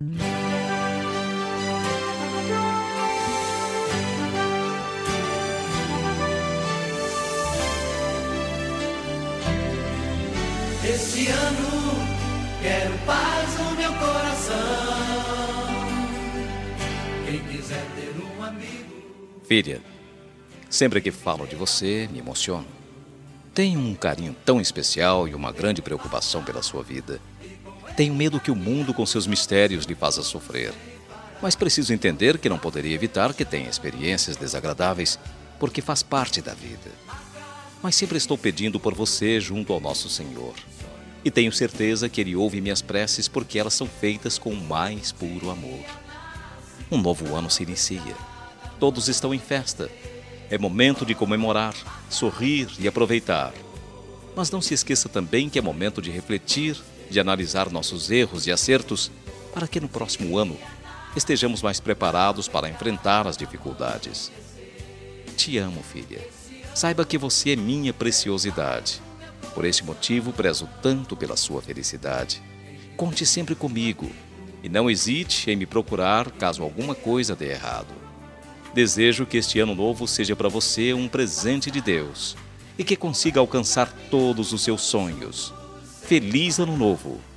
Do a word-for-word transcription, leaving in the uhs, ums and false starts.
Este ano quero paz no meu coração. Quem quiser ter um amigo. Filha, sempre que falo de você, me emociono. Tenho um carinho tão especial e uma grande preocupação pela sua vida. Tenho medo que o mundo com seus mistérios lhe faça sofrer. Mas preciso entender que não poderia evitar que tenha experiências desagradáveis, porque faz parte da vida. Mas sempre estou pedindo por você junto ao nosso Senhor. E tenho certeza que Ele ouve minhas preces porque elas são feitas com o mais puro amor. Um novo ano se inicia. Todos estão em festa. É momento de comemorar, sorrir e aproveitar. Mas não se esqueça também que é momento de refletir, de analisar nossos erros e acertos, para que no próximo ano estejamos mais preparados para enfrentar as dificuldades. Te amo, filha. Saiba que você é minha preciosidade. Por este motivo, prezo tanto pela sua felicidade. Conte sempre comigo e não hesite em me procurar caso alguma coisa dê errado. Desejo que este ano novo seja para você um presente de Deus e que consiga alcançar todos os seus sonhos. Feliz Ano Novo!